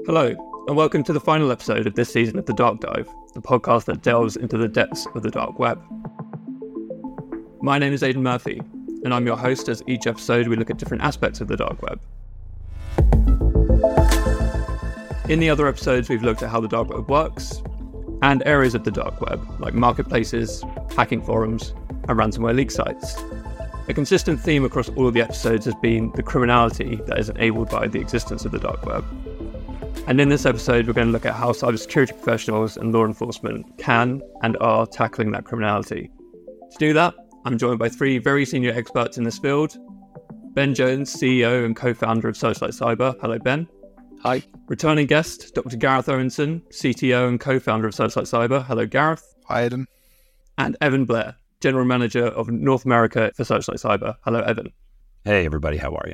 Hello, and welcome to the final episode of this season of The Dark Dive, the podcast that delves into the depths of the dark web. My name is Aidan Murphy, and I'm your host as each episode we look at different aspects of the dark web. In the other episodes, we've looked at how the dark web works, and areas of the dark web, like marketplaces, hacking forums, and ransomware leak sites. A consistent theme across all of the episodes has been the criminality that is enabled by the existence of the dark web. And in this episode, we're going to look at how cybersecurity professionals and law enforcement can and are tackling that criminality. To do that, I'm joined by three very senior experts in this field. Ben Jones, CEO and co-founder of Searchlight Cyber. Hello, Ben. Hi. Returning guest, Dr. Gareth Owenson, CTO and co-founder of Searchlight Cyber. Hello, Gareth. Hi, Aidan. And Evan Blair, General Manager of North America for Searchlight Cyber. Hello, Evan. Hey, everybody. How are you?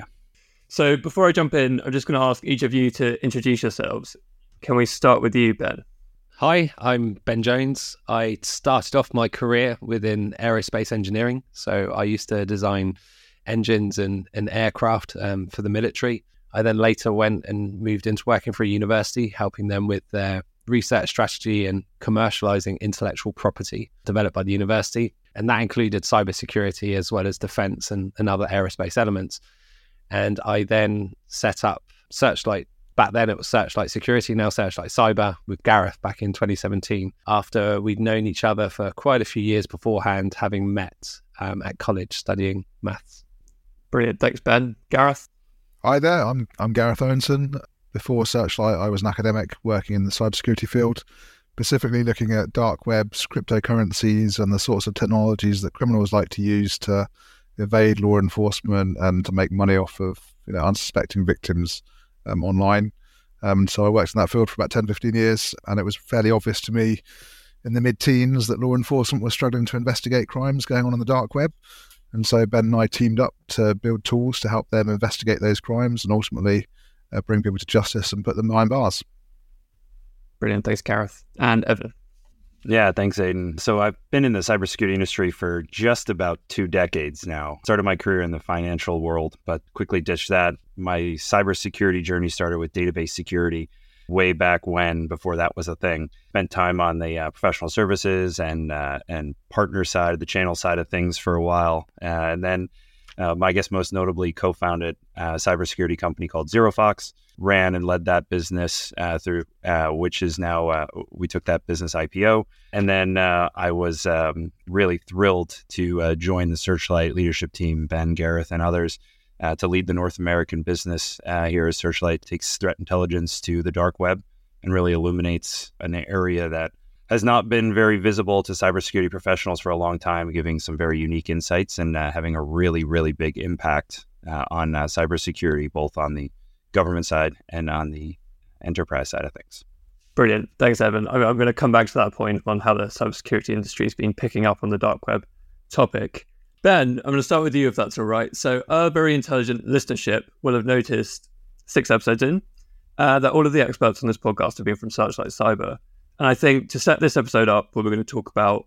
So before I jump in, I'm just going to ask each of you to introduce yourselves. Can we start with you, Ben? Hi, I'm Ben Jones. I started off my career within aerospace engineering. So I used to design engines and aircraft for the military. I then later went and moved into working for a university, helping them with their research strategy and commercializing intellectual property developed by the university. And that included cybersecurity as well as defense and other aerospace elements. And I then set up Searchlight. Back then it was Searchlight Security, now Searchlight Cyber, with Gareth back in 2017, after we'd known each other for quite a few years beforehand, having met at college studying maths. Brilliant. Thanks, Ben. Gareth? Hi there, I'm Gareth Owenson. Before Searchlight, I was an academic working in the cybersecurity field, specifically looking at dark webs, cryptocurrencies, and the sorts of technologies that criminals like to use to evade law enforcement and to make money off of unsuspecting victims online. So I worked in that field for about 10, 15 years, and it was fairly obvious to me in the mid-teens that law enforcement was struggling to investigate crimes going on the dark web. And so Ben and I teamed up to build tools to help them investigate those crimes and ultimately bring people to justice and put them behind bars. Brilliant. Thanks, Gareth. And Evan? Yeah, thanks, Aidan. So I've been in the cybersecurity industry for just about 2 decades now. Started my career in the financial world, but quickly ditched that. My cybersecurity journey started with database security way back when, before that was a thing. Spent time on the professional services and partner side, the channel side of things for a while. And then I guess most notably co-founded a cybersecurity company called ZeroFox. Ran and led that business through, which is now, we took that business IPO. And then I was really thrilled to join the Searchlight leadership team, Ben, Gareth, and others, to lead the North American business here as Searchlight takes threat intelligence to the dark web and really illuminates an area that has not been very visible to cybersecurity professionals for a long time, giving some very unique insights and having a really, really big impact on cybersecurity, both on the government side and on the enterprise side of things. Brilliant. Thanks, Evan. I'm going to come back to that point on how the cybersecurity industry has been picking up on the dark web topic. Ben, I'm going to start with you if that's all right. So our very intelligent listenership will have noticed 6 episodes in that all of the experts on this podcast have been from Searchlight Cyber. And I think to set this episode up, we're going to talk about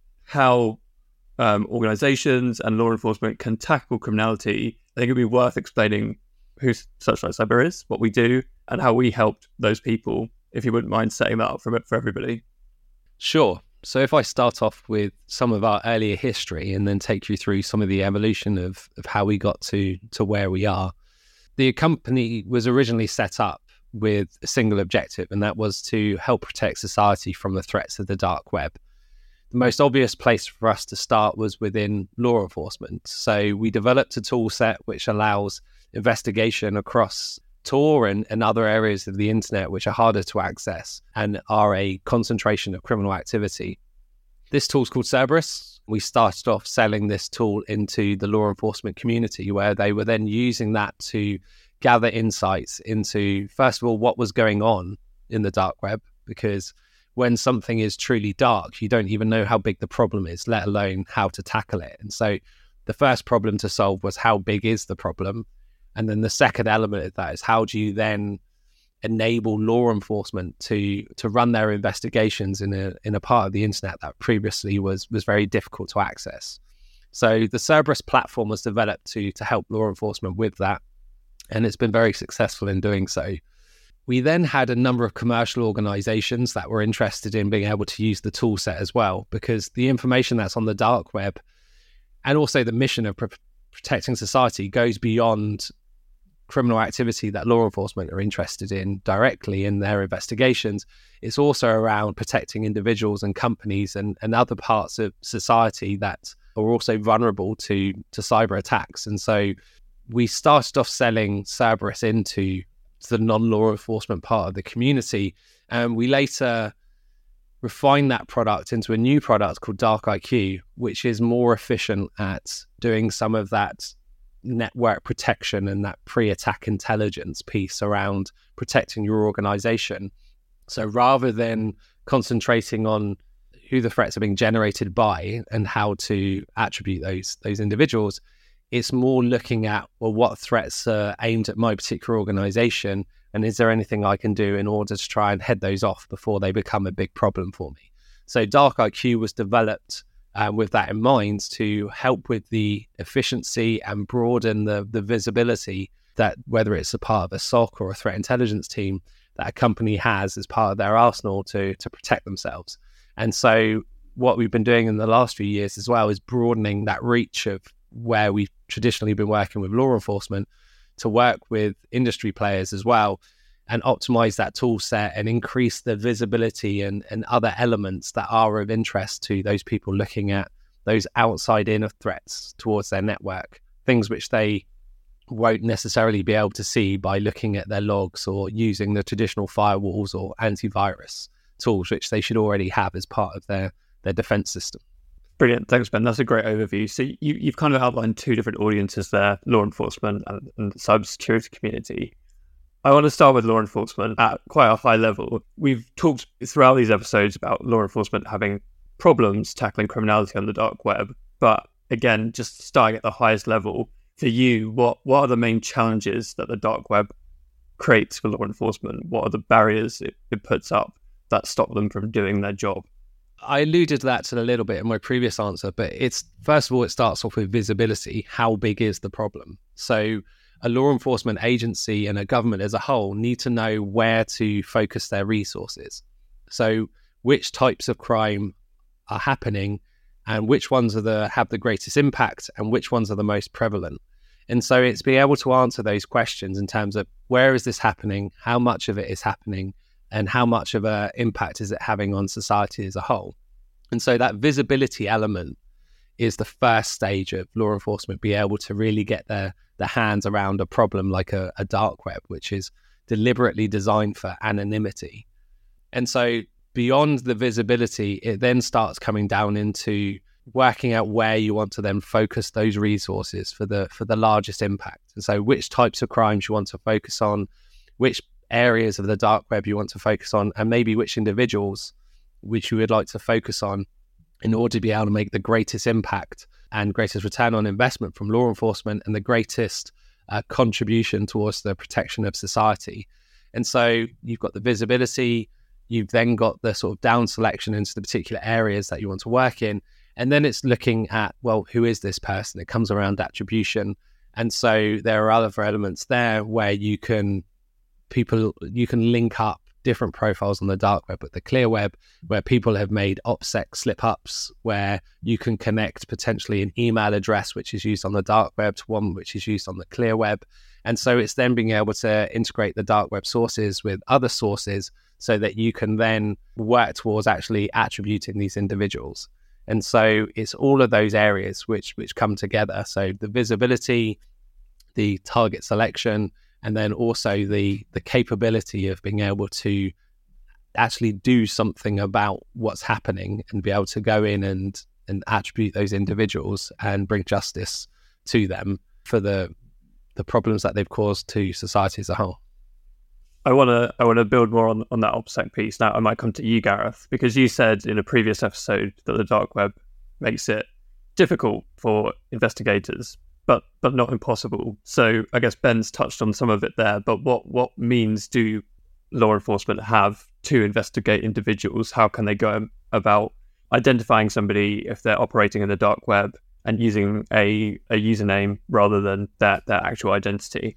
how organizations and law enforcement can tackle criminality. I think it'd be worth explaining who Searchlight Cyber is, what we do, and how we helped those people, if you wouldn't mind setting that up for everybody. Sure. So if I start off with some of our earlier history and then take you through some of the evolution of how we got to where we are. The company was originally set up with a single objective, and that was to help protect society from the threats of the dark web. The most obvious place for us to start was within law enforcement. So we developed a tool set which allows investigation across Tor and other areas of the internet which are harder to access and are a concentration of criminal activity. This tool's called Cerberus. We started off selling this tool into the law enforcement community, where they were then using that to gather insights into, first of all, what was going on in the dark web, because when something is truly dark, you don't even know how big the problem is, let alone how to tackle it. And so the first problem to solve was, how big is the problem? And then the second element of that is, how do you then enable law enforcement to run their investigations in a part of the internet that previously was very difficult to access? So the Cerberus platform was developed to help law enforcement with that, and it's been very successful in doing so. We then had a number of commercial organizations that were interested in being able to use the tool set as well, because the information that's on the dark web and also the mission of protecting society goes beyond criminal activity that law enforcement are interested in directly in their investigations. It's also around protecting individuals and companies and other parts of society that are also vulnerable to cyber attacks. And so we started off selling Cerberus into the non-law enforcement part of the community. And we later refined that product into a new product called Dark IQ, which is more efficient at doing some of that network protection and that pre-attack intelligence piece around protecting your organization. So rather than concentrating on who the threats are being generated by and how to attribute those individuals, it's more looking at, well, what threats are aimed at my particular organization, and is there anything I can do in order to try and head those off before they become a big problem for me? So Dark IQ was developed with that in mind to help with the efficiency and broaden the visibility that, whether it's a part of a SOC or a threat intelligence team, that a company has as part of their arsenal to protect themselves. And so what we've been doing in the last few years as well is broadening that reach of where we've traditionally been working with law enforcement to work with industry players as well, and optimize that tool set and increase the visibility and other elements that are of interest to those people looking at those outside in of threats towards their network, things which they won't necessarily be able to see by looking at their logs or using the traditional firewalls or antivirus tools, which they should already have as part of their defense system. Brilliant. Thanks, Ben. That's a great overview. So you've kind of outlined two different audiences there, law enforcement and the cybersecurity community. I want to start with law enforcement at quite a high level. We've talked throughout these episodes about law enforcement having problems tackling criminality on the dark web. But again, just starting at the highest level, for you, what are the main challenges that the dark web creates for law enforcement? What are the barriers it puts up that stop them from doing their job? I alluded to that a little bit in my previous answer, but it's, first of all, it starts off with visibility. How big is the problem? So a law enforcement agency and a government as a whole need to know where to focus their resources. So which types of crime are happening and which ones have the greatest impact and which ones are the most prevalent. And so it's being able to answer those questions in terms of where is this happening, how much of it is happening, and how much of an impact is it having on society as a whole. And so that visibility element is the first stage of law enforcement be able to really get their hands around a problem like a dark web, which is deliberately designed for anonymity. And so beyond the visibility, it then starts coming down into working out where you want to then focus those resources for the largest impact. And so which types of crimes you want to focus on, which areas of the dark web you want to focus on, and maybe which individuals which you would like to focus on in order to be able to make the greatest impact and greatest return on investment from law enforcement and the greatest contribution towards the protection of society. And so you've got the visibility, you've then got the sort of down selection into the particular areas that you want to work in. And then it's looking at, well, who is this person? It comes around attribution. And so there are other elements there where you can link up different profiles on the dark web, but the clear web, where people have made OPSEC slip-ups, where you can connect potentially an email address which is used on the dark web to one which is used on the clear web. And so it's then being able to integrate the dark web sources with other sources so that you can then work towards actually attributing these individuals. And so it's all of those areas which come together. So the visibility, the target selection, and then also the capability of being able to actually do something about what's happening and be able to go in and attribute those individuals and bring justice to them for the problems that they've caused to society as a whole. I want to build more on that OPSEC piece. Now I might come to you, Gareth, because you said in a previous episode that the dark web makes it difficult for investigators, but not impossible. So I guess Ben's touched on some of it there, but what means do law enforcement have to investigate individuals? How can they go about identifying somebody if they're operating in the dark web and using a username rather than their actual identity?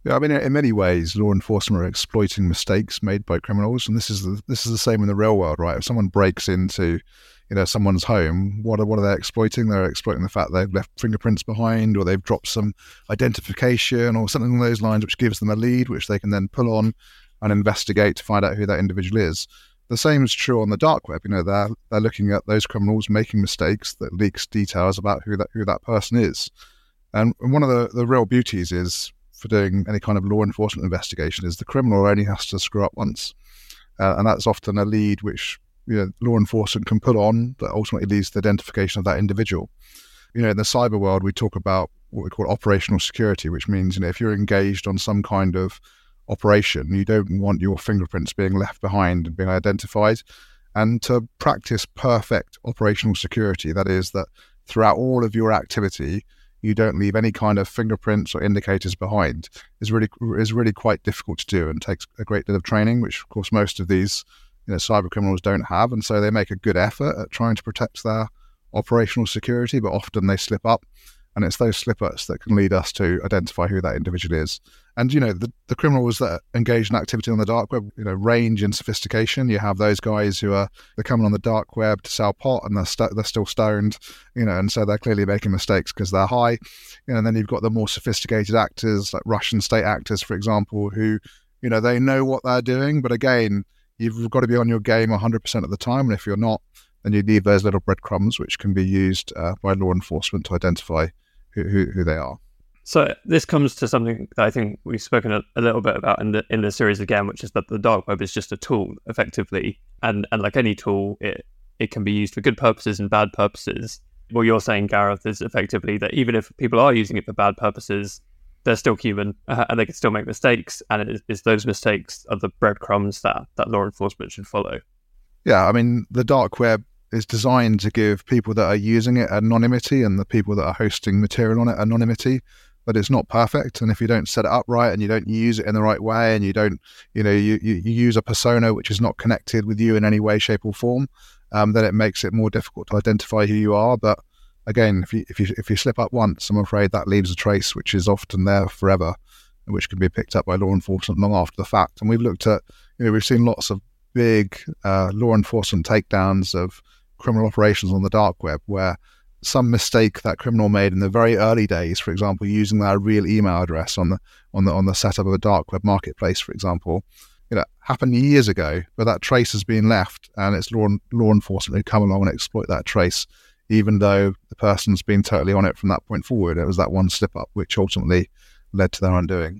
Yeah, I mean, in many ways, law enforcement are exploiting mistakes made by criminals, and this is the same in the real world, right? If someone breaks into, someone's home, what are they exploiting? They're exploiting the fact they've left fingerprints behind, or they've dropped some identification, or something along those lines, which gives them a lead, which they can then pull on and investigate to find out who that individual is. The same is true on the dark web. They're looking at those criminals making mistakes that leaks details about who that person is. And one of the real beauties is for doing any kind of law enforcement investigation is the criminal only has to screw up once, and that's often a lead which law enforcement can put on that ultimately leads to the identification of that individual. In the cyber world, we talk about what we call operational security, which means if you're engaged on some kind of operation, you don't want your fingerprints being left behind and being identified. And to practice perfect operational security, that is that throughout all of your activity, you don't leave any kind of fingerprints or indicators behind, is really quite difficult to do and takes a great deal of training, which of course most of these cyber criminals don't have. And so they make a good effort at trying to protect their operational security, but often they slip up. And it's those slip-ups that can lead us to identify who that individual is. And, the criminals that engage in activity on the dark web, range in sophistication. You have those guys they're coming on the dark web to sell pot and they're still stoned, and so they're clearly making mistakes because they're high. And then you've got the more sophisticated actors, like Russian state actors, for example, who, they know what they're doing. But again, you've got to be on your game 100% of the time. And if you're not, then you leave those little breadcrumbs, which can be used by law enforcement to identify who they are. So this comes to something that I think we've spoken a little bit about in the series again, which is that the dark web is just a tool, effectively, and like any tool, it can be used for good purposes and bad purposes. What you're saying, Gareth, is effectively that even if people are using it for bad purposes, they're still human and they can still make mistakes, and it's those mistakes are the breadcrumbs that law enforcement should follow. Yeah, I mean, the dark web is designed to give people that are using it anonymity and the people that are hosting material on it anonymity, but it's not perfect. And if you don't set it up right and you don't use it in the right way and you don't, you use a persona which is not connected with you in any way, shape or form, then it makes it more difficult to identify who you are. But again, if you slip up once, I'm afraid that leaves a trace which is often there forever, which can be picked up by law enforcement long after the fact. And we've looked at, we've seen lots of big law enforcement takedowns of criminal operations on the dark web where some mistake that criminal made in the very early days, for example, using their real email address on the setup of a dark web marketplace, for example, happened years ago, but that trace has been left, and it's law enforcement who come along and exploit that trace, even though the person's been totally on it from that point forward. It was that one slip up which ultimately led to their undoing.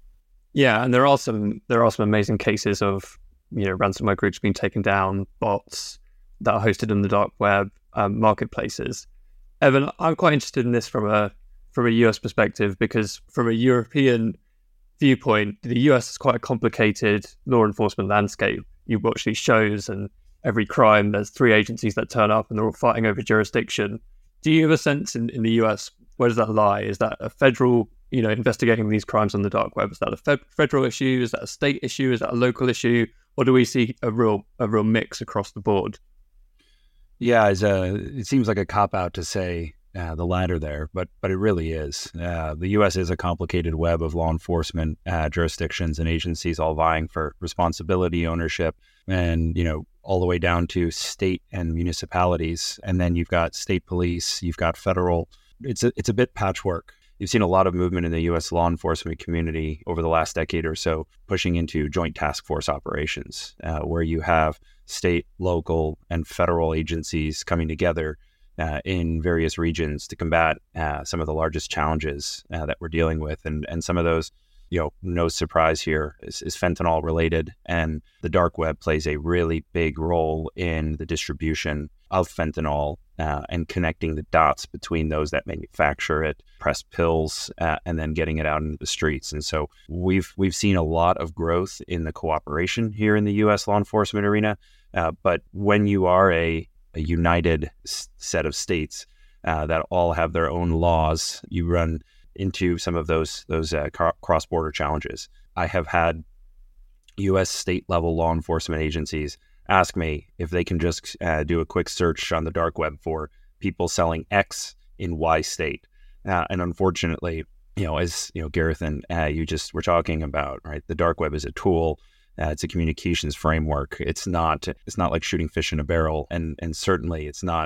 Yeah, and there are some amazing cases of ransomware groups being taken down, bots that are hosted in the dark web, marketplaces. Evan, I'm quite interested in this from a US perspective, because from a European viewpoint, the US is quite a complicated law enforcement landscape. You watch these shows and every crime, there's 3 agencies that turn up and they're all fighting over jurisdiction. Do you have a sense in the US, where does that lie? Is that a federal, investigating these crimes on the dark web? Is that a federal issue? Is that a state issue? Is that a local issue? Or do we see a real mix across the board? Yeah, it seems like a cop-out to say the latter there, but it really is. The U.S. is a complicated web of law enforcement jurisdictions and agencies all vying for responsibility, ownership, and all the way down to state and municipalities. And then you've got state police, you've got federal. It's a bit patchwork. You've seen a lot of movement in the U.S. law enforcement community over the last decade or so, pushing into joint task force operations, where you have state, local, and federal agencies coming together in various regions to combat some of the largest challenges that we're dealing with. And some of those, no surprise here, is fentanyl related. And the dark web plays a really big role in the distribution of fentanyl and connecting the dots between those that manufacture it, press pills, and then getting it out into the streets. And so we've seen a lot of growth in the cooperation here in the U.S. law enforcement arena. But when you are a united set of states that all have their own laws, you run into some of those cross-border challenges. I have had U.S. state-level law enforcement agencies ask me if they can just do a quick search on the dark web for people selling X in Y state. And unfortunately, as Gareth and you just were talking about, right? The dark web is a tool. It's a communications framework. It's not like shooting fish in a barrel, and certainly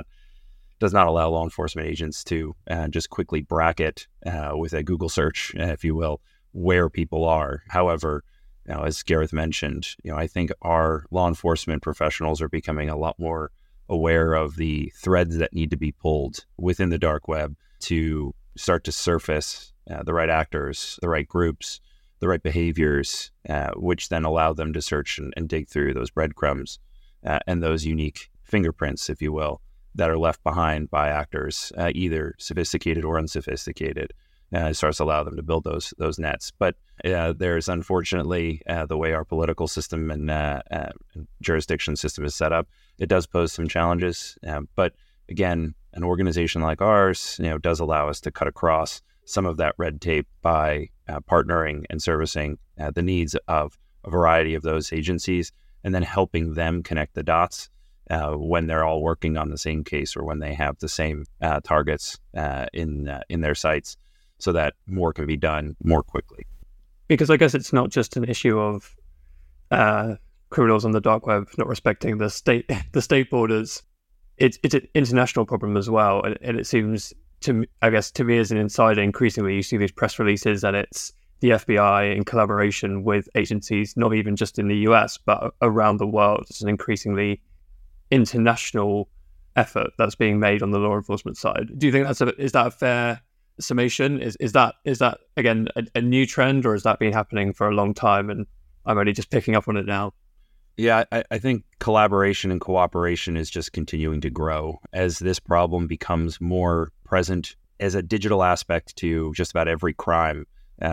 does not allow law enforcement agents to just quickly bracket with a Google search, if you will, where people are. However, as Gareth mentioned, I think our law enforcement professionals are becoming a lot more aware of the threads that need to be pulled within the dark web to start to surface the right actors, the right groups, the right behaviors, which then allow them to search and dig through those breadcrumbs and those unique fingerprints, if you will, that are left behind by actors, either sophisticated or unsophisticated. It starts to allow them to build those nets. But there's unfortunately the way our political system and jurisdiction system is set up, it does pose some challenges. But again, an organization like ours, does allow us to cut across some of that red tape by partnering and servicing the needs of a variety of those agencies, and then helping them connect the dots when they're all working on the same case, or when they have the same targets in their sights, so that more can be done more quickly. Because I guess it's not just an issue of criminals on the dark web not respecting the state borders. It's an international problem as well, and it seems to me as an insider, increasingly you see these press releases and it's the FBI in collaboration with agencies, not even just in the US, but around the world. It's an increasingly international effort that's being made on the law enforcement side. Do you think is that a fair summation? Is that again a new trend, or has that been happening for a long time and I'm only just picking up on it now? Yeah, I think collaboration and cooperation is just continuing to grow as this problem becomes more present as a digital aspect to just about every crime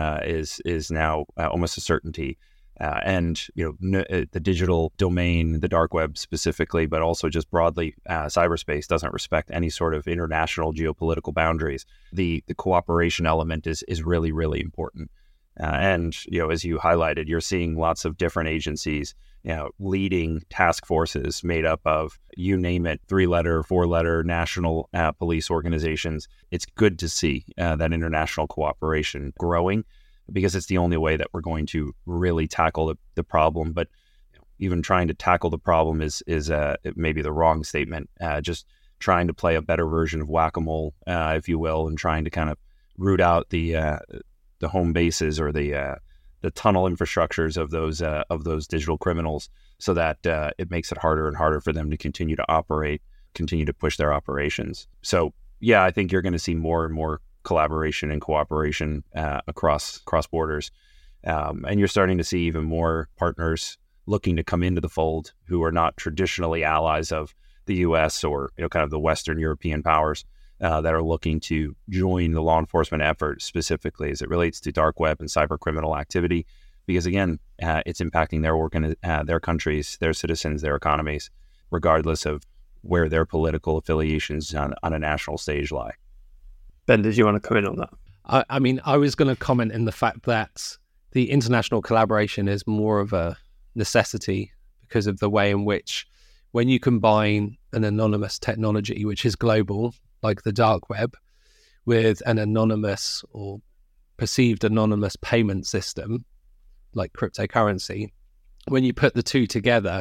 is now almost a certainty. And the digital domain, the dark web specifically, but also just broadly, cyberspace doesn't respect any sort of international geopolitical boundaries. The cooperation element is really, really important. And as you highlighted, you're seeing lots of different agencies, leading task forces made up of, you name it, 3-letter, 4-letter national police organizations. It's good to see that international cooperation growing, because it's the only way that we're going to really tackle the problem. But even trying to tackle the problem is maybe the wrong statement. Just trying to play a better version of whack-a-mole, if you will, and trying to kind of root out the home bases or the tunnel infrastructures of those digital criminals, so that it makes it harder and harder for them to continue to operate, continue to push their operations. So yeah, I think you're going to see more and more collaboration and cooperation across borders, and you're starting to see even more partners looking to come into the fold who are not traditionally allies of the U.S. or kind of the Western European powers. That are looking to join the law enforcement effort, specifically as it relates to dark web and cyber criminal activity, because again, it's impacting their countries, their citizens, their economies, regardless of where their political affiliations on a national stage lie. Ben, did you want to comment on that? I mean, I was going to comment in the fact that the international collaboration is more of a necessity because of the way in which, when you combine an anonymous technology, which is global, like the dark web, with an anonymous or perceived anonymous payment system like cryptocurrency, when you put the two together,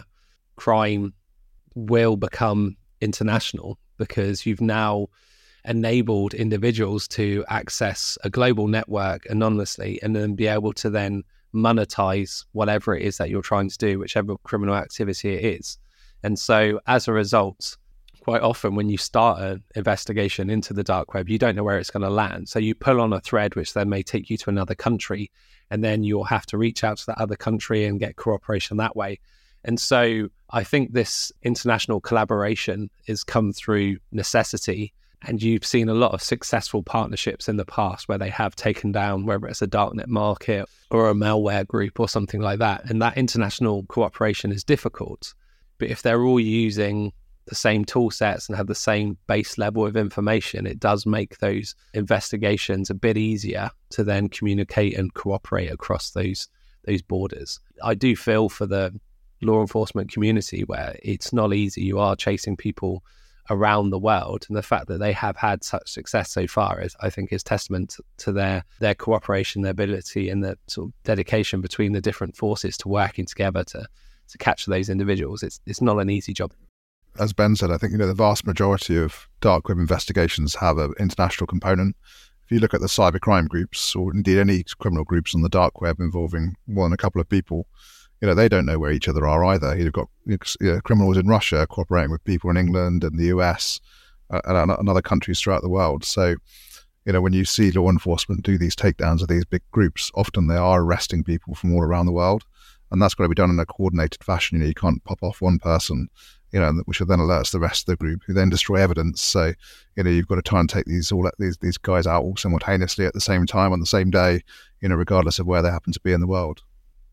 crime will become international, because you've now enabled individuals to access a global network anonymously and then be able to then monetize whatever it is that you're trying to do, whichever criminal activity it is. And so as a result, quite often when you start an investigation into the dark web, you don't know where it's going to land. So you pull on a thread, which then may take you to another country, and then you'll have to reach out to that other country and get cooperation that way. And so I think this international collaboration has come through necessity. And you've seen a lot of successful partnerships in the past where they have taken down, whether it's a darknet market or a malware group or something like that. And that international cooperation is difficult. But if they're all using the same tool sets and have the same base level of information, it does make those investigations a bit easier to then communicate and cooperate across those borders. I do feel for the law enforcement community where it's not easy. You are chasing people around the world. And the fact that they have had such success so far I think is testament to their cooperation, their ability, and the sort of dedication between the different forces to working together to capture those individuals. It's not an easy job. As Ben said, I think the vast majority of dark web investigations have an international component. If you look at the cybercrime groups, or indeed any criminal groups on the dark web involving more than a couple of people, they don't know where each other are either. You've got criminals in Russia cooperating with people in England and the US and other countries throughout the world. So, when you see law enforcement do these takedowns of these big groups, often they are arresting people from all around the world. And that's got to be done in a coordinated fashion. You can't pop off one person, which then alerts the rest of the group, who then destroy evidence. So, you've got to try and take these guys out all simultaneously at the same time on the same day, regardless of where they happen to be in the world.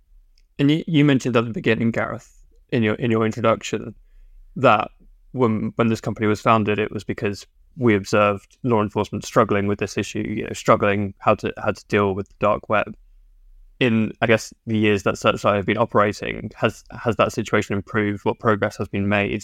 And you mentioned at the beginning, Gareth, in your introduction, that when this company was founded, it was because we observed law enforcement struggling with this issue, struggling how to deal with the dark web. In, I guess, the years that Searchlight have been operating, has that situation improved? What progress has been made?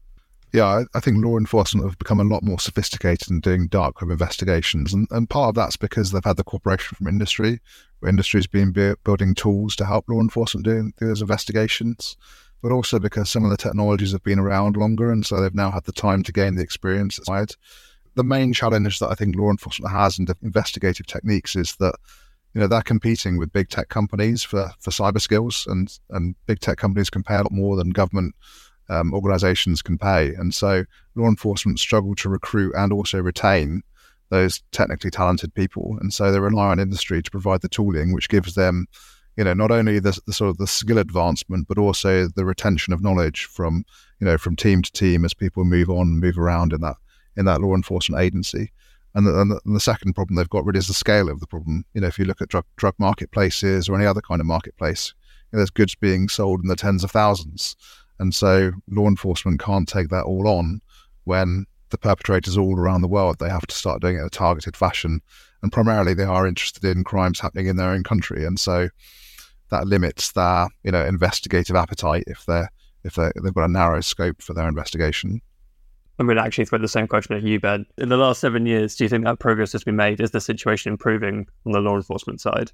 Yeah, I think law enforcement have become a lot more sophisticated in doing dark web investigations. And part of that's because they've had the cooperation from industry, where industry's been building tools to help law enforcement do those investigations, but also because some of the technologies have been around longer, and so they've now had the time to gain the experience. The main challenge that I think law enforcement has in investigative techniques is that they're competing with big tech companies for cyber skills, and big tech companies can pay a lot more than government organizations can pay. And so law enforcement struggle to recruit and also retain those technically talented people. And so they rely on industry to provide the tooling, which gives them, not only the sort of the skill advancement, but also the retention of knowledge from team to team as people move around in that law enforcement agency. And the second problem they've got really is the scale of the problem. If you look at drug marketplaces or any other kind of marketplace, there's goods being sold in the tens of thousands. And so law enforcement can't take that all on when the perpetrators are all around the world. They have to start doing it in a targeted fashion. And primarily they are interested in crimes happening in their own country. And so that limits their, investigative appetite if they've got a narrow scope for their investigation. I'm going to actually throw the same question at you, Ben. In the last 7 years, do you think that progress has been made? Is the situation improving on the law enforcement side?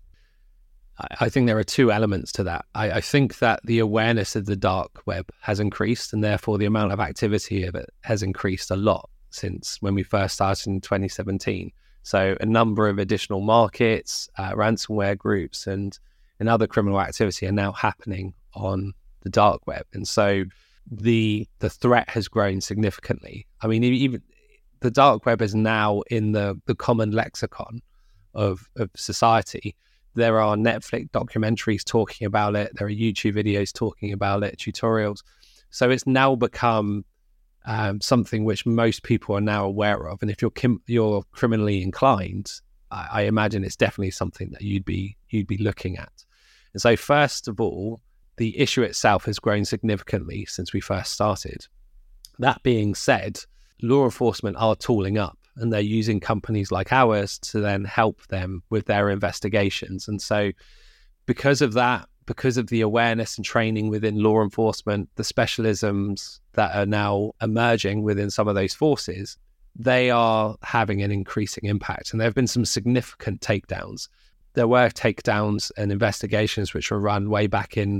I think there are two elements to that. I think that the awareness of the dark web has increased, and therefore the amount of activity of it has increased a lot since when we first started in 2017. So a number of additional markets, ransomware groups, and other criminal activity are now happening on the dark web. And so the threat has grown significantly. I mean, even the dark web is now in the common lexicon of society. There are Netflix documentaries talking about it. There are YouTube videos talking about it, tutorials. So it's now become something which most people are now aware of. And if you're criminally inclined, I imagine it's definitely something that you'd be looking at. And so first of all, the issue itself has grown significantly since we first started. That being said, law enforcement are tooling up, and they're using companies like ours to then help them with their investigations. And so because of that, because of the awareness and training within law enforcement, the specialisms that are now emerging within some of those forces, they are having an increasing impact. And there have been some significant takedowns. There were takedowns and investigations which were run way back in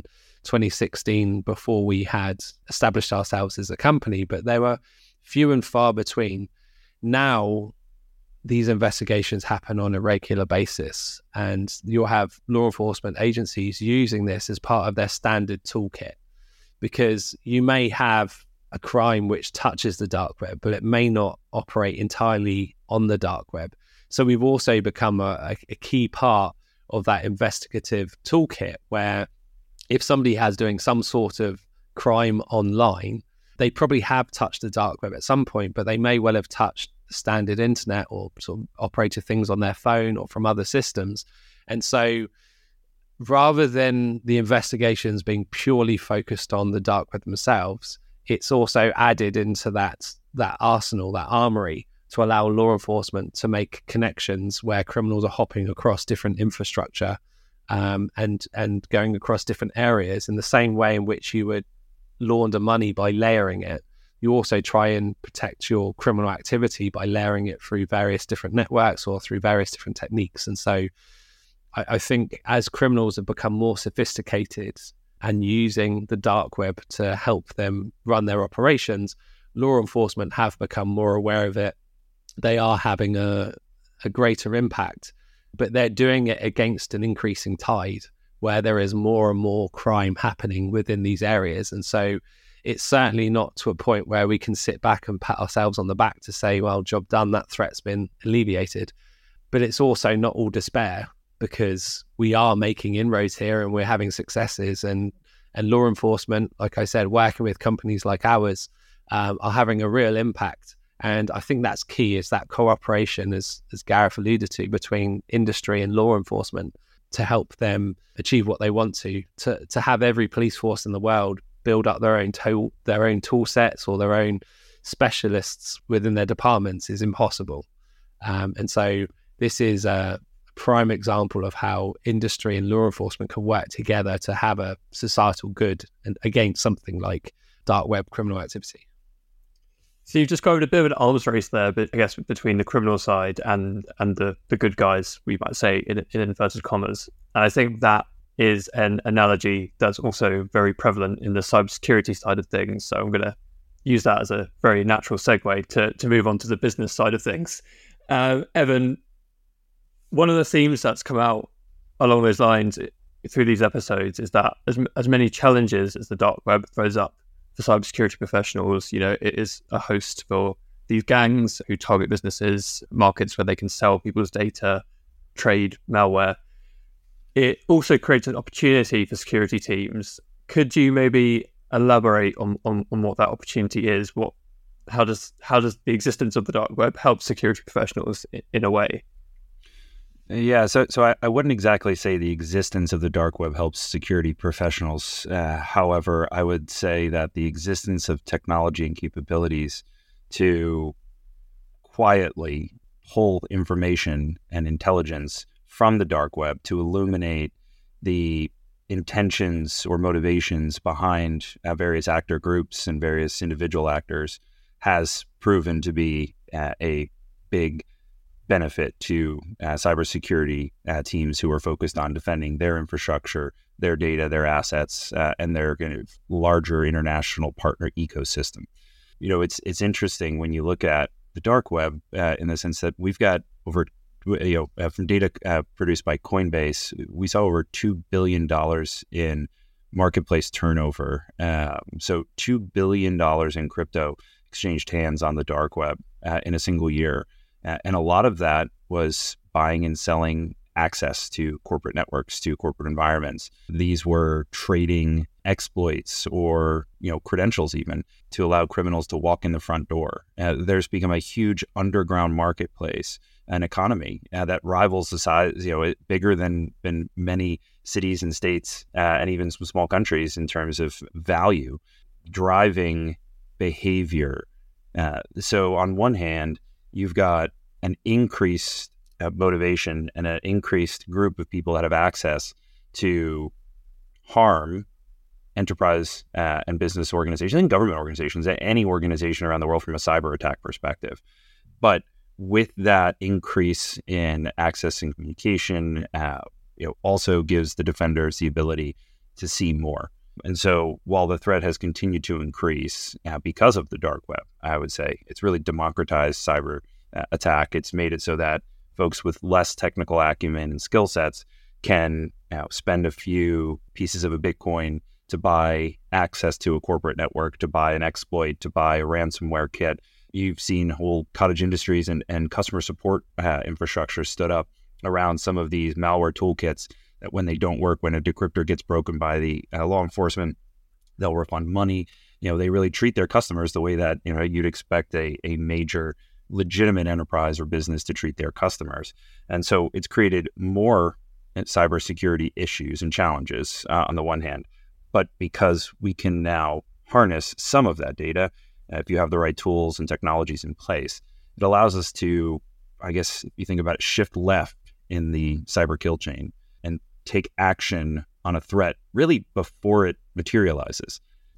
2016 before we had established ourselves as a company, but they were few and far between. Now, these investigations happen on a regular basis, and you'll have law enforcement agencies using this as part of their standard toolkit, because you may have a crime which touches the dark web, but it may not operate entirely on the dark web. So we've also become a key part of that investigative toolkit, where if somebody has doing some sort of crime online, they probably have touched the dark web at some point, but they may well have touched the standard internet or sort of operated things on their phone or from other systems. And so rather than the investigations being purely focused on the dark web themselves, it's also added into that arsenal, that armory, to allow law enforcement to make connections where criminals are hopping across different infrastructure and going across different areas in the same way in which you would launder money by layering it. you also try and protect your criminal activity by layering it through various different networks or through various different techniques. And so I think as criminals have become more sophisticated and using the dark web to help them run their operations, law enforcement have become more aware of it. They are having a greater impact, but they're doing it against an increasing tide where there is more and more crime happening within these areas. And so it's certainly not to a point where we can sit back and pat ourselves on the back to say, well, job done, that threat's been alleviated. But it's also not all despair, because we are making inroads here and we're having successes, and law enforcement, like I said, working with companies like ours, are having a real impact. And I think that's key, is that cooperation, as Gareth alluded to, between industry and law enforcement to help them achieve what they want to have every police force in the world build up their own tool sets or their own specialists within their departments is impossible. And so this is a prime example of how industry and law enforcement can work together to have a societal good and against something like dark web criminal activity. So you've just covered a bit of an arms race there, but I guess between the criminal side and the good guys, we might say in inverted commas. And I think that is an analogy that's also very prevalent in the cybersecurity side of things. So I'm going to use that as a very natural segue to move on to the business side of things. Evan, one of the themes that's come out along those lines through these episodes is that as many challenges as the dark web throws up for cybersecurity professionals, it is a host for these gangs who target businesses, markets where they can sell people's data, trade malware. It also creates an opportunity for security teams. Could you maybe elaborate on what that opportunity is? How does the existence of the dark web help security professionals in a way? Yeah, so I wouldn't exactly say the existence of the dark web helps security professionals. However, I would say that the existence of technology and capabilities to quietly pull information and intelligence from the dark web to illuminate the intentions or motivations behind various actor groups and various individual actors has proven to be a big benefit to cybersecurity teams who are focused on defending their infrastructure, their data, their assets, and their kind of larger international partner ecosystem. It's interesting when you look at the dark web in the sense that we've got over, from data produced by Coinbase, we saw over $2 billion in marketplace turnover. So $2 billion in crypto exchanged hands on the dark web in a single year. And a lot of that was buying and selling access to corporate networks, to corporate environments. These were trading exploits or credentials even to allow criminals to walk in the front door. There's become a huge underground marketplace, an economy that rivals the size, bigger than many cities and states and even some small countries in terms of value, driving behavior. So on one hand, you've got an increased motivation and an increased group of people that have access to harm enterprise and business organizations and government organizations, any organization around the world from a cyber attack perspective. But with that increase in access and communication, also gives the defenders the ability to see more. And so while the threat has continued to increase because of the dark web, I would say it's really democratized cyber attack. It's made it so that folks with less technical acumen and skill sets can spend a few pieces of a Bitcoin to buy access to a corporate network, to buy an exploit, to buy a ransomware kit. You've seen whole cottage industries and customer support infrastructure stood up around some of these malware toolkits that when they don't work, when a decryptor gets broken by the law enforcement, they'll refund money. They really treat their customers the way that you'd expect a major legitimate enterprise or business to treat their customers. And so it's created more cybersecurity issues and challenges on the one hand, but because we can now harness some of that data, if you have the right tools and technologies in place, it allows us to, I guess, if you think about it, shift left in the cyber kill chain and take action on a threat really before it materializes.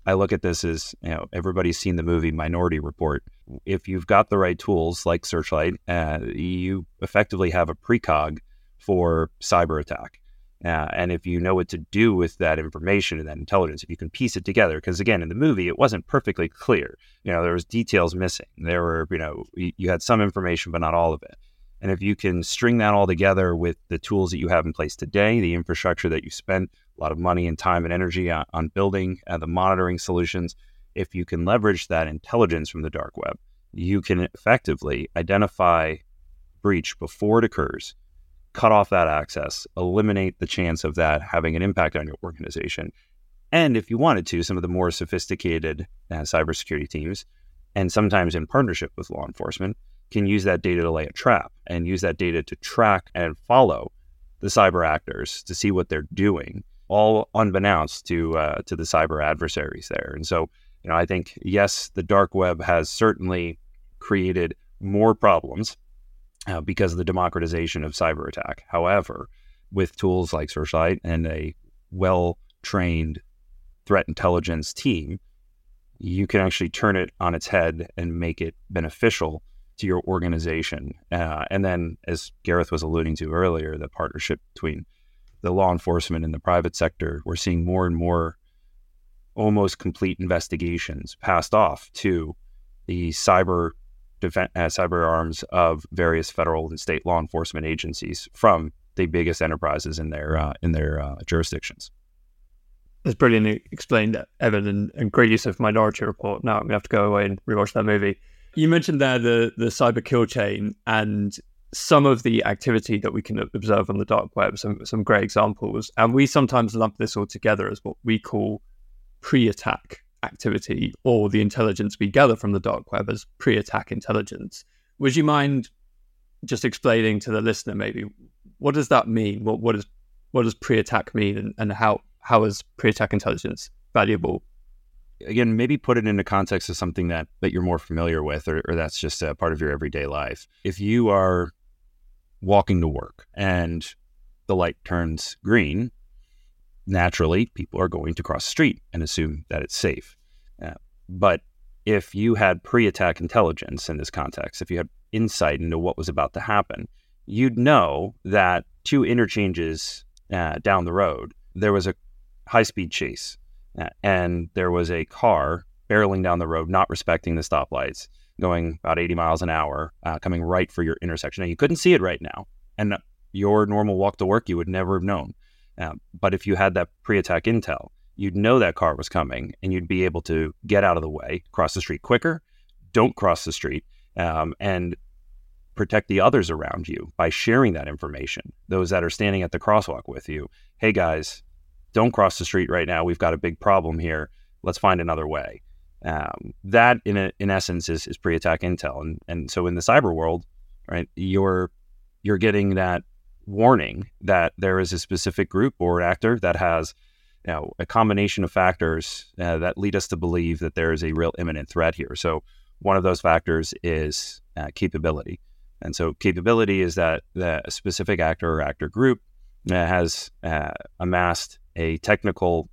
I look at this as, everybody's seen the movie Minority Report. If you've got the right tools like Searchlight, you effectively have a precog for cyber attack. And if you know what to do with that information and that intelligence, if you can piece it together, because again, in the movie, it wasn't perfectly clear. There was details missing. There were, you had some information, but not all of it. And if you can string that all together with the tools that you have in place today, the infrastructure that you spend a lot of money and time and energy on building, the monitoring solutions, if you can leverage that intelligence from the dark web, you can effectively identify breach before it occurs, cut off that access, eliminate the chance of that having an impact on your organization. And if you wanted to, some of the more sophisticated cybersecurity teams, and sometimes in partnership with law enforcement, can use that data to lay a trap and use that data to track and follow the cyber actors to see what they're doing, all unbeknownst to the cyber adversaries there. And so, I think, yes, the dark web has certainly created more problems because of the democratization of cyber attack. However, with tools like Searchlight and a well-trained threat intelligence team, you can actually turn it on its head and make it beneficial to your organization. And then, as Gareth was alluding to earlier, the partnership between the law enforcement and the private sector, we're seeing more and more almost complete investigations passed off to the cyber arms of various federal and state law enforcement agencies from the biggest enterprises in their jurisdictions. That's brilliantly explained, Evan, and great use of Minority Report. Now I'm going to have to go away and rewatch that movie. You mentioned there the cyber kill chain and some of the activity that we can observe on the dark web, some great examples. And we sometimes lump this all together as what we call pre-attack activity, or the intelligence we gather from the dark web as pre-attack intelligence. Would you mind just explaining to the listener maybe what does that mean? What does pre-attack mean, and how is pre-attack intelligence valuable? Again, maybe put it into context of something that you're more familiar with, or that's just a part of your everyday life. If you are walking to work and the light turns green, naturally, people are going to cross the street and assume that it's safe. But if you had pre-attack intelligence in this context, if you had insight into what was about to happen, you'd know that 2 interchanges down the road, there was a high-speed chase. And there was a car barreling down the road, not respecting the stoplights, going about 80 miles an hour, coming right for your intersection. Now, you couldn't see it right now. And your normal walk to work, you would never have known. But if you had that pre-attack intel, you'd know that car was coming and you'd be able to get out of the way, cross the street quicker, don't cross the street, and protect the others around you by sharing that information. Those that are standing at the crosswalk with you, hey guys, don't cross the street right now. We've got a big problem here. Let's find another way. That, in essence, is pre-attack intel. And so in the cyber world, right, you're getting that warning that there is a specific group or actor that has a combination of factors that lead us to believe that there is a real imminent threat here. So one of those factors is capability. And so capability is that a specific actor or actor group has amassed a technical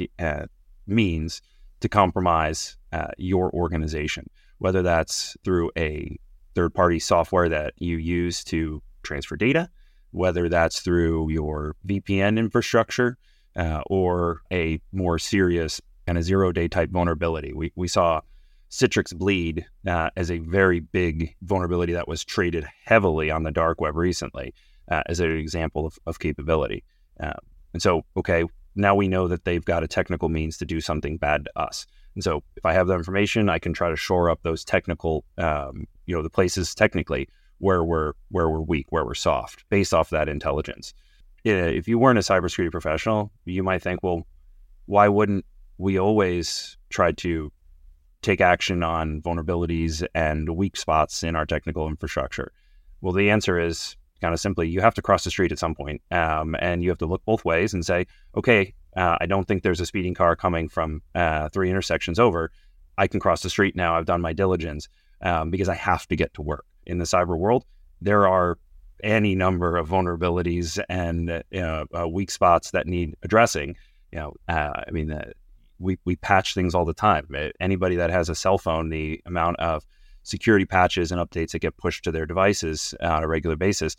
means to compromise your organization, whether that's through a third-party software that you use to transfer data, whether that's through your VPN infrastructure, or a more serious kind of zero-day type vulnerability. We saw Citrix Bleed as a very big vulnerability that was traded heavily on the dark web recently as an example of capability. And so, okay, now we know that they've got a technical means to do something bad to us. And so if I have that information, I can try to shore up those technical, the places technically where we're weak, where we're soft, based off that intelligence. If you weren't a cybersecurity professional, you might think, well, why wouldn't we always try to take action on vulnerabilities and weak spots in our technical infrastructure? Well, the answer is kind of simply, you have to cross the street at some point, and you have to look both ways and say, okay, I don't think there's a speeding car coming from 3 intersections over. I can cross the street now. I've done my diligence because I have to get to work. In the cyber world, there are any number of vulnerabilities and weak spots that need addressing. we patch things all the time. Anybody that has a cell phone, the amount of security patches and updates that get pushed to their devices on a regular basis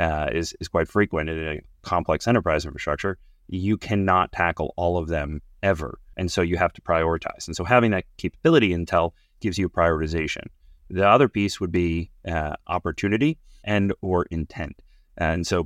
is quite frequent. In a complex enterprise infrastructure, you cannot tackle all of them ever. And so you have to prioritize. And so having that capability in Intel gives you prioritization. The other piece would be opportunity and or intent. And so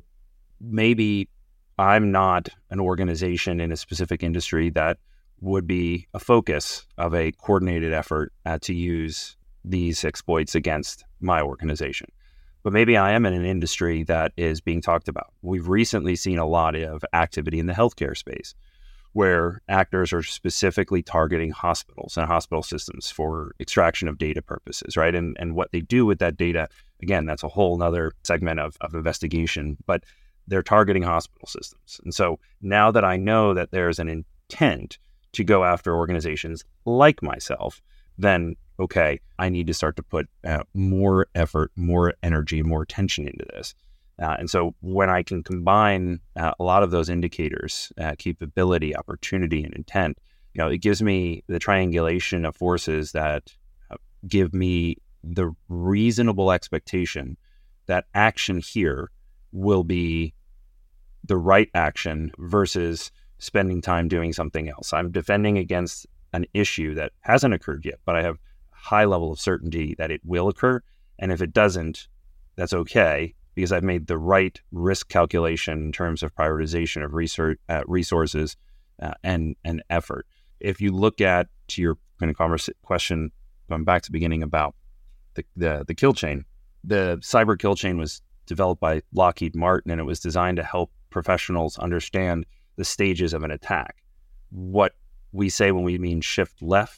maybe I'm not an organization in a specific industry that would be a focus of a coordinated effort to use these exploits against my organization. But maybe I am in an industry that is being talked about. We've recently seen a lot of activity in the healthcare space where actors are specifically targeting hospitals and hospital systems for extraction of data purposes, right? And what they do with that data, again, that's a whole nother segment of investigation, but they're targeting hospital systems. And so now that I know that there's an intent to go after organizations like myself, then, okay, I need to start to put more effort, more energy, more attention into this. And so when I can combine a lot of those indicators, capability, opportunity, and intent, it gives me the triangulation of forces that give me the reasonable expectation that action here will be the right action versus spending time doing something else. I'm defending against an issue that hasn't occurred yet, but I have a high level of certainty that it will occur. And if it doesn't, that's okay, because I've made the right risk calculation in terms of prioritization of research, resources and effort. If you look at, to your kind of question, going back to the beginning about the kill chain, the cyber kill chain was developed by Lockheed Martin, and it was designed to help professionals understand the stages of an attack. What we say when we mean shift left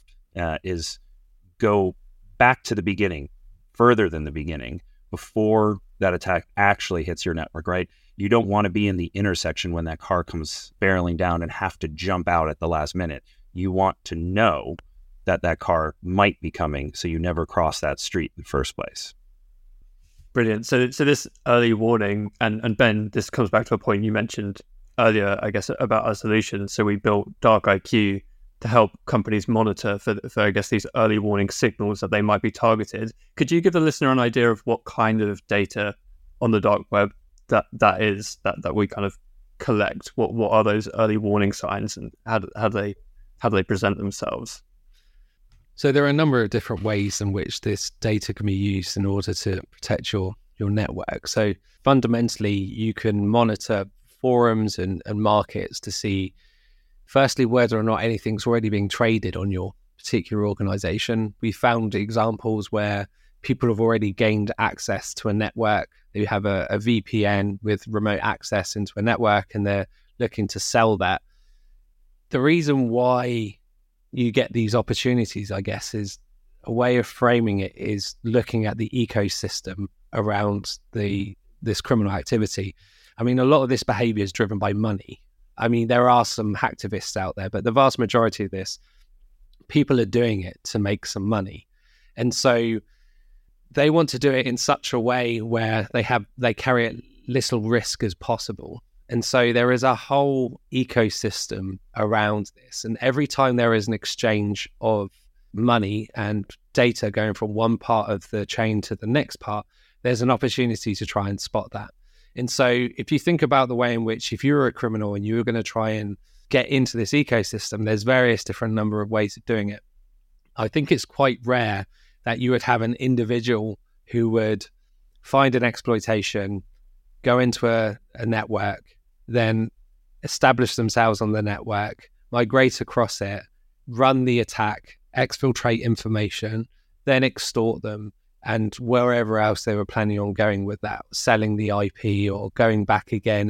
is go back to the beginning, further than the beginning, before that attack actually hits your network, right? You don't want to be in the intersection when that car comes barreling down and have to jump out at the last minute. You want to know that that car might be coming, so you never cross that street in the first place. Brilliant. So this early warning, and Ben, this comes back to a point you mentioned earlier, I guess, about our solution. So we built DarkIQ to help companies monitor for I guess, these early warning signals that they might be targeted. Could you give the listener an idea of what kind of data on the dark web that we kind of collect? What are those early warning signs, and how do they present themselves? So there are a number of different ways in which this data can be used in order to protect your network. So fundamentally, you can monitor forums and markets to see, firstly, whether or not anything's already being traded on your particular organization. We found examples where people have already gained access to a network. They have a VPN with remote access into a network, and they're looking to sell that. The reason why you get these opportunities, I guess, is a way of framing it is looking at the ecosystem around this criminal activity. I mean, a lot of this behavior is driven by money. I mean, there are some hacktivists out there, but the vast majority of this, people are doing it to make some money. And so they want to do it in such a way where they carry as little risk as possible. And so there is a whole ecosystem around this. And every time there is an exchange of money and data going from one part of the chain to the next part, there's an opportunity to try and spot that. And so if you think about the way in which, if you were a criminal and you were going to try and get into this ecosystem, there's various different number of ways of doing it. I think it's quite rare that you would have an individual who would find an exploitation, go into a network, then establish themselves on the network, migrate across it, run the attack, exfiltrate information, then extort them, and wherever else they were planning on going with that, selling the IP or going back again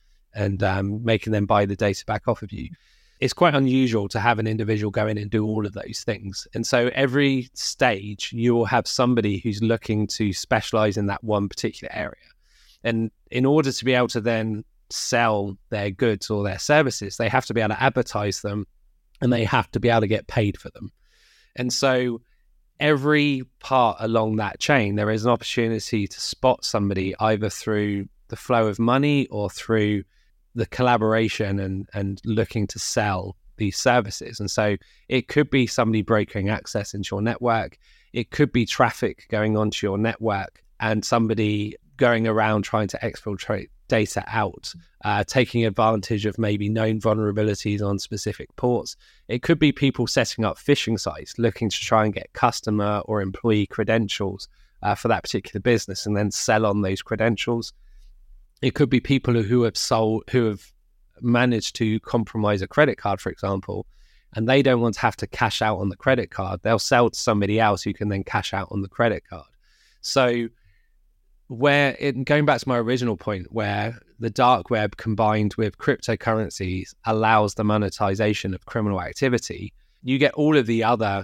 and making them buy the data back off of you. It's quite unusual to have an individual go in and do all of those things. And so every stage, you will have somebody who's looking to specialize in that one particular area. And in order to be able to then sell their goods or their services, they have to be able to advertise them, and they have to be able to get paid for them. And so every part along that chain, there is an opportunity to spot somebody either through the flow of money or through the collaboration and looking to sell these services. And so it could be somebody brokering access into your network. It could be traffic going onto your network and somebody going around trying to exfiltrate data out, taking advantage of maybe known vulnerabilities on specific ports. It could be people setting up phishing sites, looking to try and get customer or employee credentials for that particular business and then sell on those credentials. It could be people who have managed to compromise a credit card, for example, and they don't want to have to cash out on the credit card. They'll sell to somebody else who can then cash out on the credit card. So going back to my original point, where the dark web combined with cryptocurrencies allows the monetization of criminal activity, you get all of the other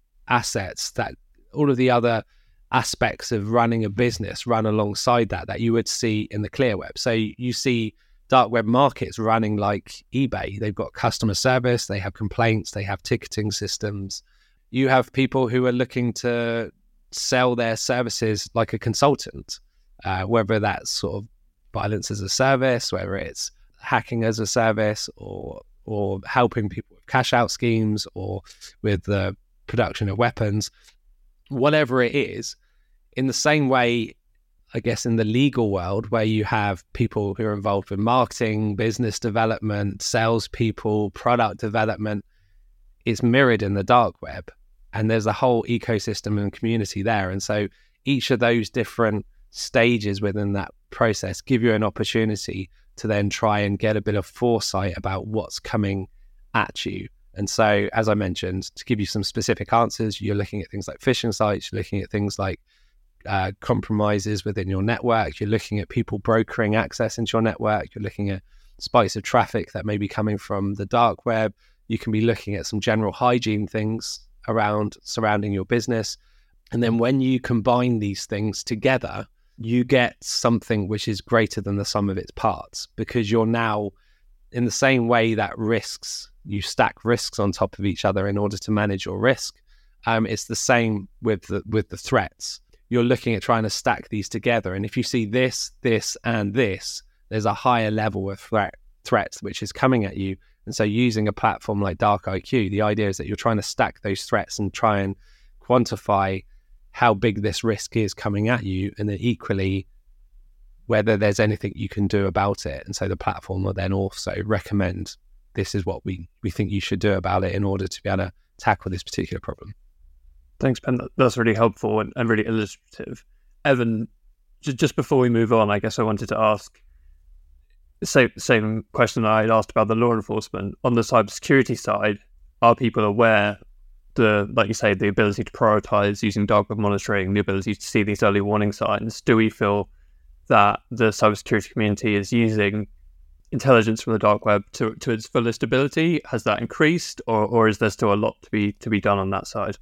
aspects of running a business run alongside that you would see in the clear web. So you see dark web markets running like eBay. They've got customer service, they have complaints, they have ticketing systems. You have people who are looking to sell their services like a consultant, whether that's sort of violence as a service, whether it's hacking as a service, or helping people with cash out schemes or with the production of weapons, whatever it is. In the same way, I guess, in the legal world, where you have people who are involved in marketing, business development, salespeople, product development, it's mirrored in the dark web. And there's a whole ecosystem and community there. And so each of those different stages within that process give you an opportunity to then try and get a bit of foresight about what's coming at you. And so, as I mentioned, to give you some specific answers, you're looking at things like phishing sites, you're looking at things like compromises within your network, you're looking at people brokering access into your network, you're looking at spikes of traffic that may be coming from the dark web. You can be looking at some general hygiene things surrounding your business. And then when you combine these things together, you get something which is greater than the sum of its parts, because you're now, in the same way that you stack risks on top of each other in order to manage your risk. It's the same with the threats. You're looking at trying to stack these together. And if you see this, and this, there's a higher level of threats which is coming at you. And so using a platform like DarkIQ, the idea is that you're trying to stack those threats and try and quantify how big this risk is coming at you, and then equally whether there's anything you can do about it. And so the platform will then also recommend, this is what we think you should do about it in order to be able to tackle this particular problem. Thanks, Ben. That's really helpful and really illustrative. Evan, just before we move on, I guess I wanted to ask the same question I had asked about the law enforcement. On the cybersecurity side, are people aware, like you say, the ability to prioritize using dark web monitoring, the ability to see these early warning signs? Do we feel that the cybersecurity community is using intelligence from the dark web to its fullest ability? Has that increased, or is there still a lot to be done on that side?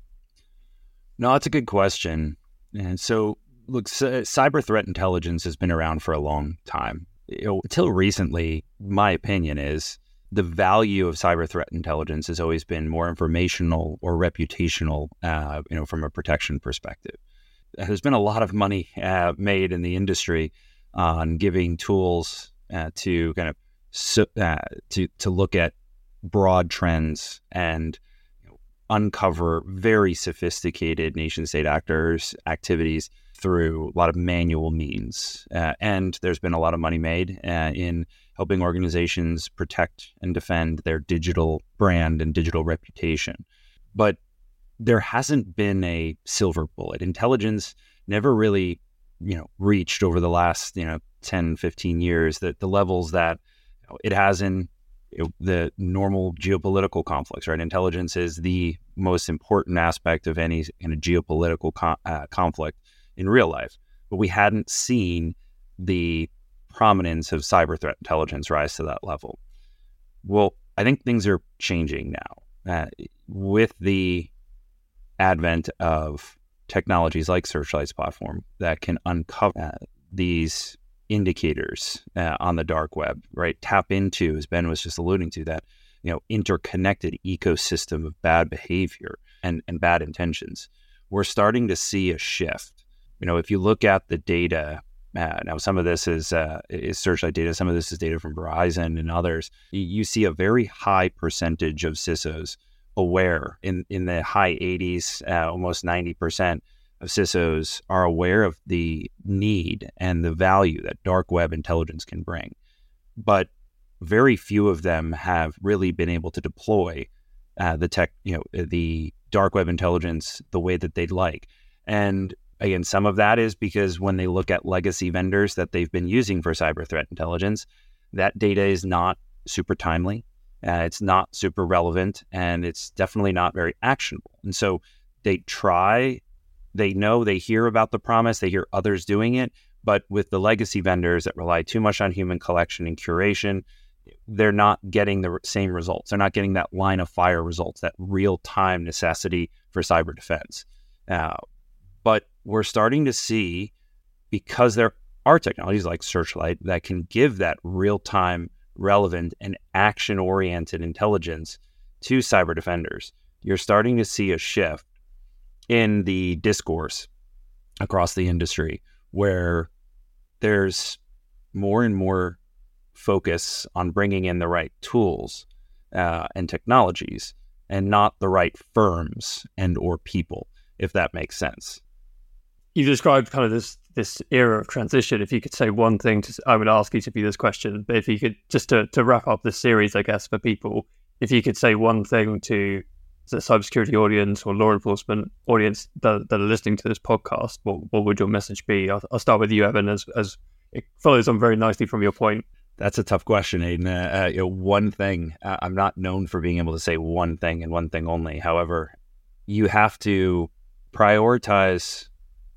No, that's a good question. And so, look, cyber threat intelligence has been around for a long time. Until recently, my opinion is the value of cyber threat intelligence has always been more informational or reputational, from a protection perspective. There's been a lot of money made in the industry on giving tools to kind of to look at broad trends and uncover very sophisticated nation-state actors' activities through a lot of manual means. And there's been a lot of money made in helping organizations protect and defend their digital brand and digital reputation. But there hasn't been a silver bullet. Intelligence never really, reached over the last, 10, 15 years the levels that it has in the normal geopolitical conflicts, right? Intelligence is the most important aspect of any kind of geopolitical conflict in real life. But we hadn't seen the prominence of cyber threat intelligence rise to that level. Well, I think things are changing now. With the advent of technologies like Searchlight's platform that can uncover these indicators on the dark web, right? Tap into, as Ben was just alluding to, that interconnected ecosystem of bad behavior and bad intentions. We're starting to see a shift. If you look at the data Now, some of this is Searchlight data, some of this is data from Verizon and others. You see a very high percentage of CISOs aware, in the high 80s, almost 90% of CISOs are aware of the need and the value that dark web intelligence can bring. But very few of them have really been able to deploy the dark web intelligence the way that they'd like. And again, some of that is because when they look at legacy vendors that they've been using for cyber threat intelligence, that data is not super timely. It's not super relevant, and it's definitely not very actionable. And so they hear about the promise, they hear others doing it, but with the legacy vendors that rely too much on human collection and curation, they're not getting the same results. They're not getting that line of fire results, that real-time necessity for cyber defense. But we're starting to see, because there are technologies like Searchlight that can give that real-time, relevant, and action-oriented intelligence to cyber defenders, you're starting to see a shift in the discourse across the industry where there's more and more focus on bringing in the right tools and technologies, and not the right firms and or people, if that makes sense. You described kind of this era of transition. If you could say one thing, I would ask each of you this question, but if you could, just to wrap up this series, I guess, for people, if you could say one thing to the cybersecurity audience or law enforcement audience that are listening to this podcast, what would your message be? I'll start with you, Evan, as it follows on very nicely from your point. That's a tough question, Aidan. One thing, I'm not known for being able to say one thing and one thing only. However, you have to prioritize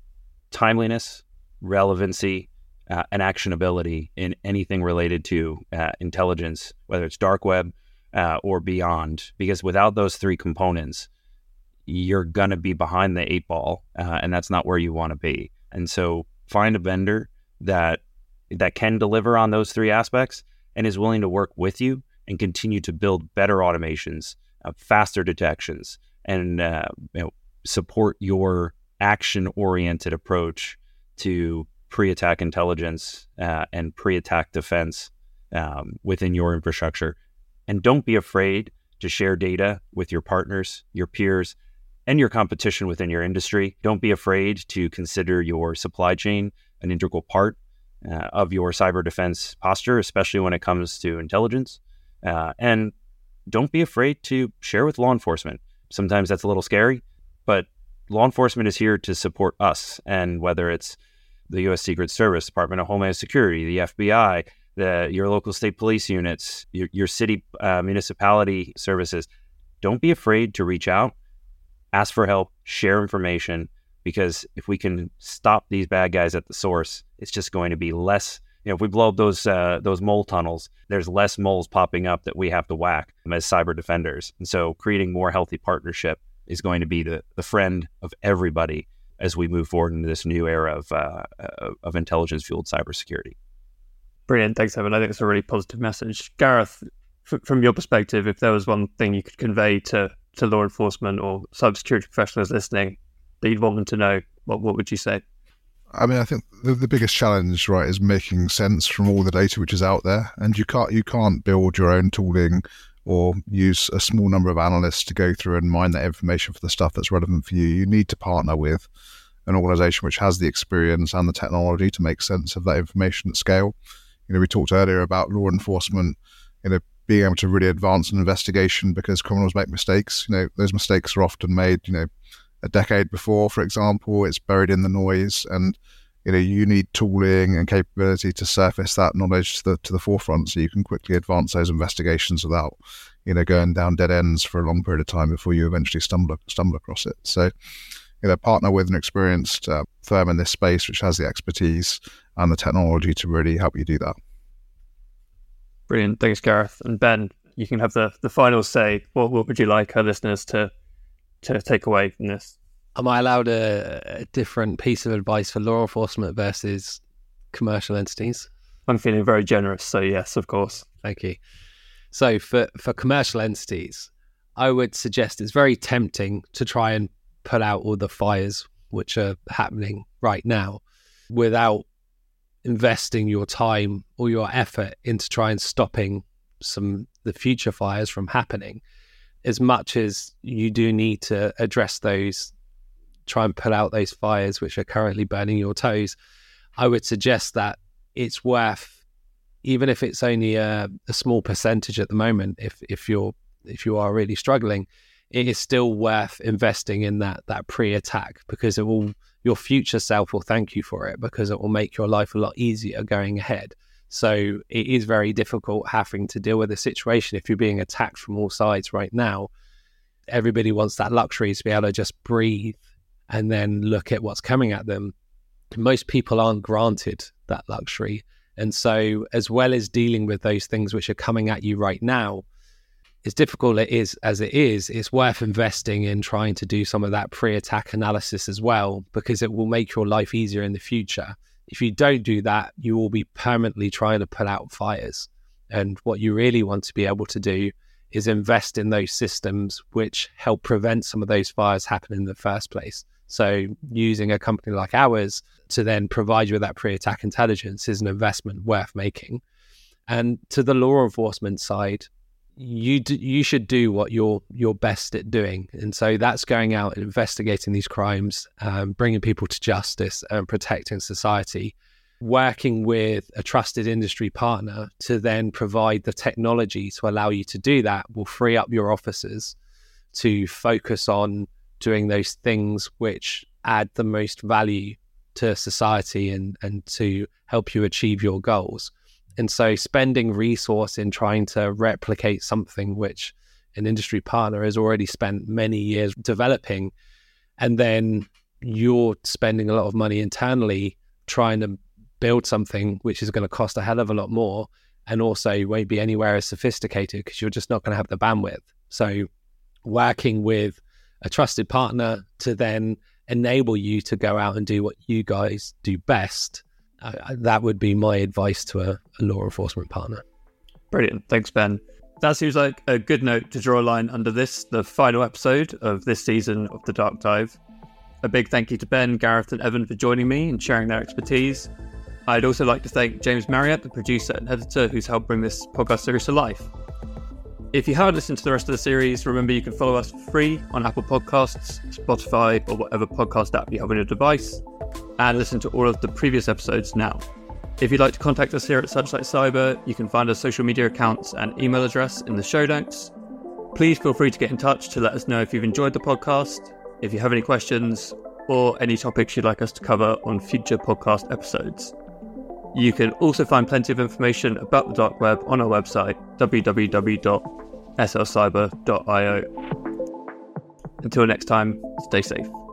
timeliness, relevancy, and actionability in anything related to intelligence, whether it's dark web or beyond, because without those three components, you're going to be behind the eight ball, and that's not where you want to be. And so find a vendor that can deliver on those three aspects and is willing to work with you and continue to build better automations, faster detections, and support your action-oriented approach to pre-attack intelligence and pre-attack defense within your infrastructure. And don't be afraid to share data with your partners, your peers, and your competition within your industry. Don't be afraid to consider your supply chain an integral part of your cyber defense posture, especially when it comes to intelligence. And don't be afraid to share with law enforcement. Sometimes that's a little scary, but law enforcement is here to support us. And whether it's the U.S. Secret Service, Department of Homeland Security, the FBI, your local state police units, your city municipality services, don't be afraid to reach out, ask for help, share information, because if we can stop these bad guys at the source, it's just going to be less. If we blow up those mole tunnels, there's less moles popping up that we have to whack as cyber defenders. And so creating more healthy partnership is going to be the friend of everybody as we move forward into this new era of intelligence-fueled cybersecurity. Brilliant. Thanks, Evan. I think it's a really positive message. Gareth, from your perspective, if there was one thing you could convey to law enforcement or cybersecurity professionals listening that you'd want them to know, what would you say? I mean, I think the biggest challenge, right, is making sense from all the data which is out there, and you can't build your own tooling or use a small number of analysts to go through and mine that information for the stuff that's relevant for you. You need to partner with an organization which has the experience and the technology to make sense of that information at scale. We talked earlier about law enforcement, being able to really advance an investigation because criminals make mistakes. Those mistakes are often made, a decade before, for example. It's buried in the noise, and you need tooling and capability to surface that knowledge to the forefront, so you can quickly advance those investigations without going down dead ends for a long period of time before you eventually stumble across it. So partner with an experienced firm in this space which has the expertise and the technology to really help you do that. Brilliant. Thanks, Gareth. And Ben, you can have the final say. What would you like our listeners to take away from this? Am I allowed a different piece of advice for law enforcement versus commercial entities? I'm feeling very generous, so yes, of course. Thank you. So for commercial entities, I would suggest it's very tempting to try and put out all the fires which are happening right now without investing your time or your effort into trying stopping the future fires from happening, as much as you do need to address those, try and put out those fires which are currently burning your toes, I would suggest that it's worth, even if it's only a small percentage at the moment, if you are really struggling, it is still worth investing in that pre-attack, because your future self will thank you for it, because it will make your life a lot easier going ahead. So it is very difficult having to deal with a situation if you're being attacked from all sides right now. Everybody wants that luxury to be able to just breathe and then look at what's coming at them. Most people aren't granted that luxury. And so as well as dealing with those things which are coming at you right now, as difficult as it is, it's worth investing in trying to do some of that pre-attack analysis as well, because it will make your life easier in the future. If you don't do that, you will be permanently trying to put out fires. And what you really want to be able to do is invest in those systems which help prevent some of those fires happening in the first place. So using a company like ours to then provide you with that pre-attack intelligence is an investment worth making. And to the law enforcement side, you should do what you're best at doing. And so that's going out and investigating these crimes, bringing people to justice and protecting society, working with a trusted industry partner to then provide the technology to allow you to do that will free up your officers to focus on doing those things which add the most value to society and to help you achieve your goals. And so spending resource in trying to replicate something which an industry partner has already spent many years developing, and then you're spending a lot of money internally trying to build something which is going to cost a hell of a lot more, and also won't be anywhere as sophisticated because you're just not going to have the bandwidth. So working with a trusted partner to then enable you to go out and do what you guys do best, that would be my advice to a law enforcement partner. Brilliant. Thanks, Ben. That seems like a good note to draw a line under this, the final episode of this season of The Dark Dive. A big thank you to Ben, Gareth and Evan for joining me and sharing their expertise. I'd also like to thank James Marriott, the producer and editor who's helped bring this podcast series to life. If you haven't listened to the rest of the series, remember you can follow us for free on Apple Podcasts, Spotify, or whatever podcast app you have on your device, and listen to all of the previous episodes now. If you'd like to contact us here at Searchlight Cyber, you can find our social media accounts and email address in the show notes. Please feel free to get in touch to let us know if you've enjoyed the podcast, if you have any questions, or any topics you'd like us to cover on future podcast episodes. You can also find plenty of information about the dark web on our website, www.slcyber.io. Until next time, stay safe.